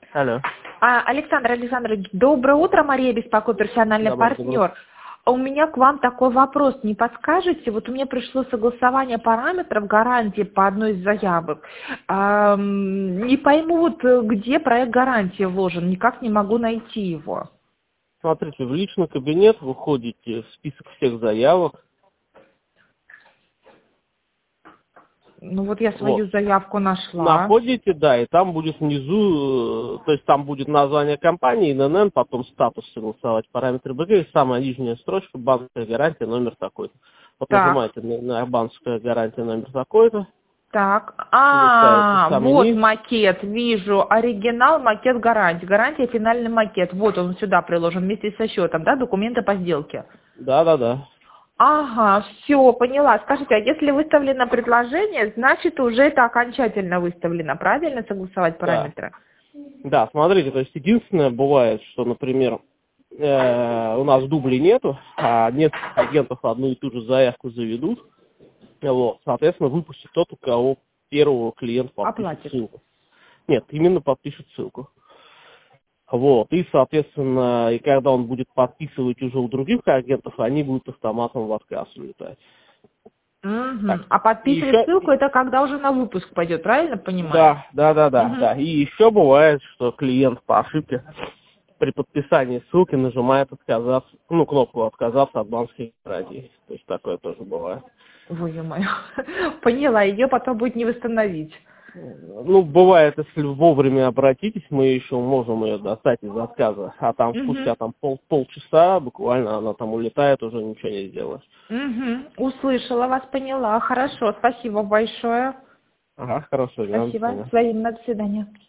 Алло. Александр Александрович, доброе утро, Мария беспокоит, персональный Доброе партнер. У меня к вам такой вопрос, не подскажете? Вот у меня пришло согласование параметров гарантии по одной из заявок. Не пойму, вот где проект гарантии вложен, никак не могу найти его. Смотрите, в личный кабинет вы входите в список всех заявок. Ну вот я свою Вот. заявку нашла. Находите, да, и там будет внизу, то есть там будет название компании, ИНН, потом статус согласовать параметры БГ, и самая нижняя строчка, банковская гарантия, номер такой-то. Вот Так, нажимаете на банковская гарантия, номер такой-то, так. листаете самый Вот низ. макет, вижу, оригинал, макет гарантии. Гарантия, финальный макет. Вот он сюда приложен вместе со счетом, да, документы по сделке. Да. Ага, все, поняла. Скажите, а если выставлено предложение, значит уже это окончательно выставлено, правильно согласовать Да. параметры? Да, смотрите, то есть единственное бывает, что, например, у нас дублей нету, а несколько агентов одну и ту же заявку заведут, вот, соответственно, выпустит тот, у кого первого клиент подпишет Оплатит. ссылку. Нет, именно подпишет ссылку. Вот, и, соответственно, и когда он будет подписывать уже у других агентов, они будут автоматом в отказ улетать. Так, Угу. А и подписывать еще, ссылку, это когда уже на выпуск пойдет, правильно понимаю? да. Угу. И еще бывает, что клиент по ошибке при подписании ссылки нажимает отказаться, кнопку отказаться от банковской гарантии. То есть такое тоже бывает. Ой, ё-моё. Поняла, ее потом будет не восстановить. Бывает, если вовремя обратитесь, мы еще можем ее достать из отказа. А там Угу. спустя полчаса буквально она там улетает, уже ничего не сделаешь. Угу. Услышала вас, поняла. Хорошо, спасибо большое. Ага, хорошо, до Спасибо. свидания. Взаимно, до свидания.